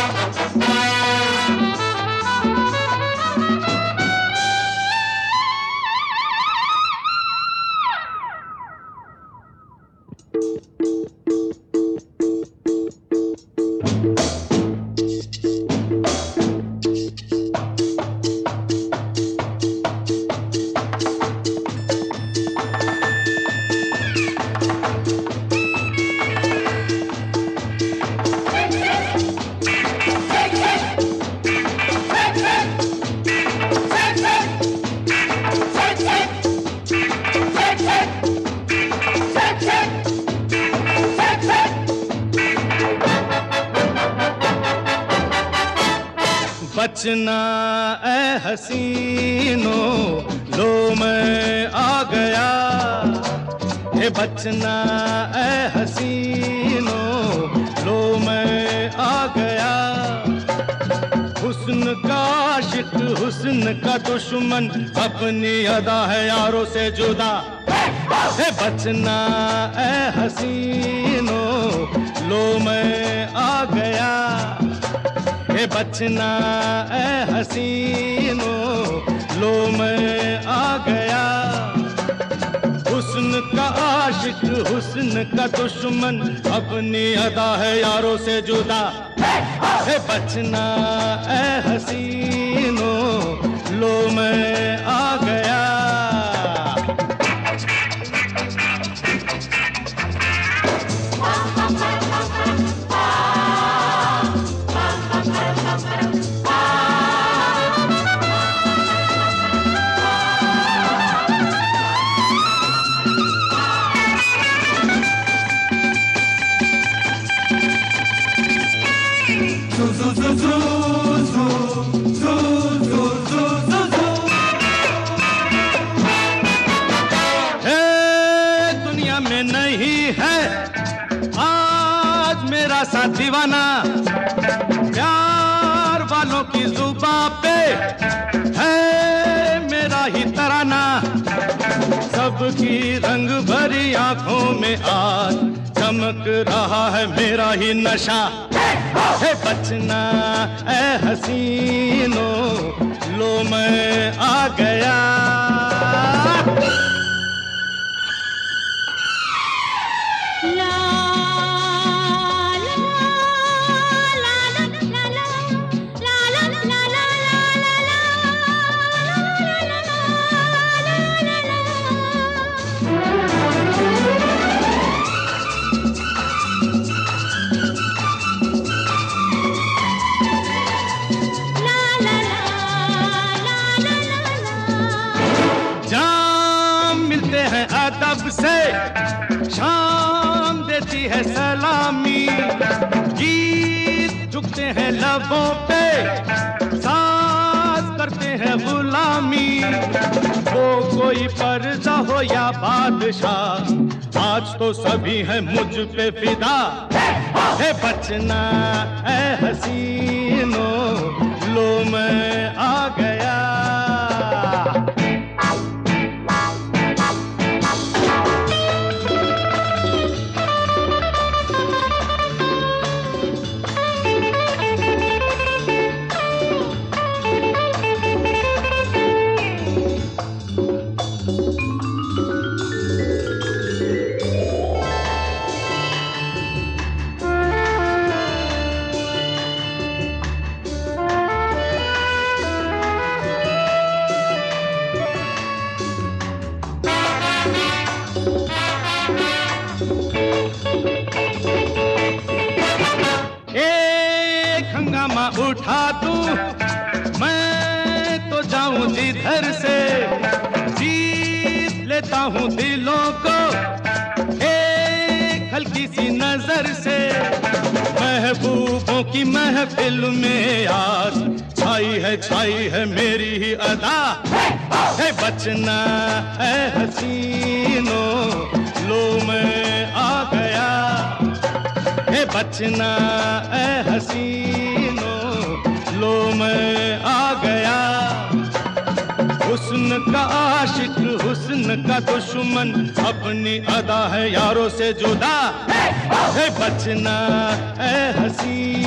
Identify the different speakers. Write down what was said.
Speaker 1: बचना ए हसीनो, लो मैं आ गया। हे बचना ए हसीनो, लो मैं आ गया। हुस्न का आशिक, हुस्न का दुश्मन, अपनी अदा है यारों से जुदा। हे बचना ए हसीनो, लो मैं आ गया। हे बचना ए हसीनो, लो मैं आ गया। हुस्न का आशिक, हुस्न का दुश्मन, अपनी अदा है यारों से जुदा। हे बचना ए हसीनो, लो मैं आ गया। दुनिया में नहीं है आज मेरा सा दीवाना, प्यार वालों की जुबां पे है मेरा ही तराना। सबकी रंग भरी आंखों में आज चमक रहा है मेरा ही नशा। हे बचना ए हसीनो, लो मैं आ गया। अदब से शाम देती है सलामी, गीत झुकते हैं लबों पे, साज करते हैं गुलामी। वो कोई पर्दा हो या बादशाह, आज तो सभी हैं मुझ पे फिदा। है बचना ए हसीनो, लो मैं आ गया। उठा दूं मैं तो जाऊं जिधर से, जीत लेता हूं दिलों को एक हल्की सी नजर से। महबूबों की महफिल में आज छाई है मेरी ही अदा। है बचना है हसीनो, लो मैं आ गया। है बचना है हसीनो, लो मैं आ गया। हुस्न का आशिक, हुस्न का दुश्मन, अपनी अदा है यारों से जुदा। है बचना है हसीनो।